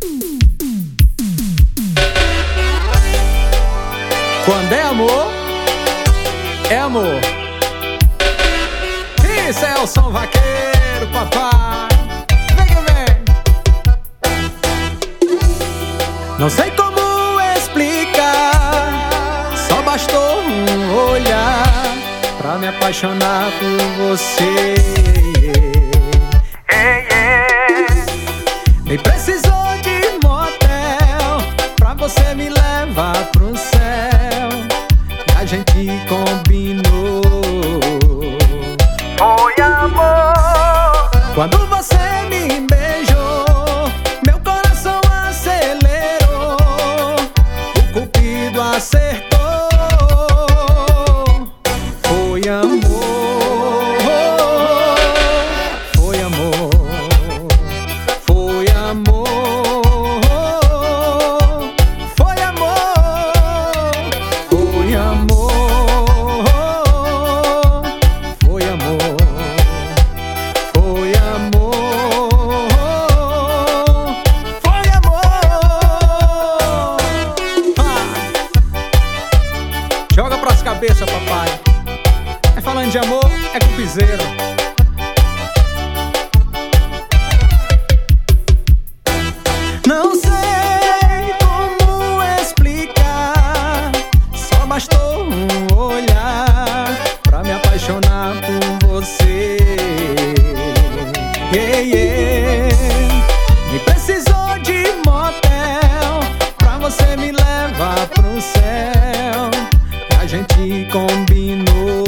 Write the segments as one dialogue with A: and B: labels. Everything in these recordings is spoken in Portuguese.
A: Quando é amor, é amor. Isso é o som vaqueiro, papai. Vem que vem. Não sei como explicar, só bastou um olhar pra me apaixonar por você. Nem precisou de motel pra você me levar pro céu. E a gente combinou.
B: Foi amor.
A: Quando você me beijou, meu coração acelerou, o cupido acertou. Foi amor, foi amor, foi amor, foi amor, foi amor, foi amor, foi amor, foi amor. Joga pras cabeças, papai. É falando de amor, é com piseiro. Não sei como explicar, só bastou um olhar pra me apaixonar por você. Nem precisou de motel pra você me levar pro céu. A gente combinou.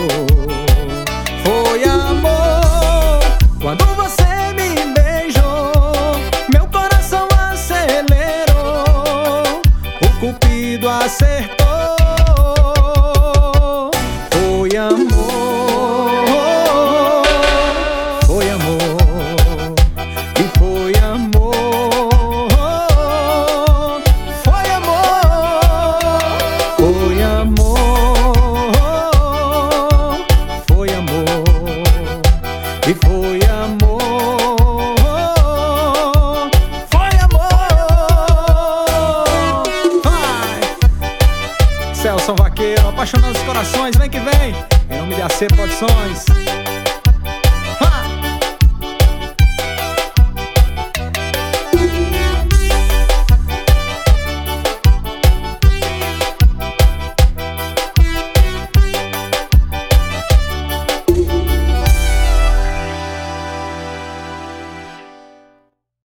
A: Foi amor. Quando você me beijou, meu coração acelerou, o cupido acertou. Foi amor, foi amor, e foi amor, foi amor, foi amor, foi amor, e foi amor, foi amor. Vai! Celso Vaqueiro, apaixonando os corações, vem que vem, em nome de AC Produções.